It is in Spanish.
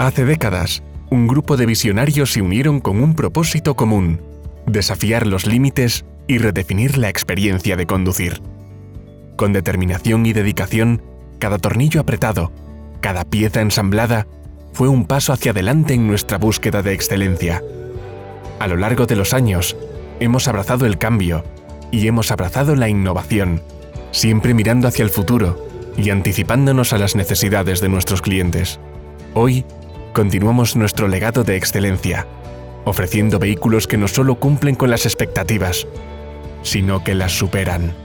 Hace décadas, un grupo de visionarios se unieron con un propósito común: desafiar los límites y redefinir la experiencia de conducir. Con determinación y dedicación, cada tornillo apretado, cada pieza ensamblada, fue un paso hacia adelante en nuestra búsqueda de excelencia. A lo largo de los años, hemos abrazado el cambio y hemos abrazado la innovación, siempre mirando hacia el futuro y anticipándonos a las necesidades de nuestros clientes. Hoy, continuamos nuestro legado de excelencia, ofreciendo vehículos que no solo cumplen con las expectativas, sino que las superan.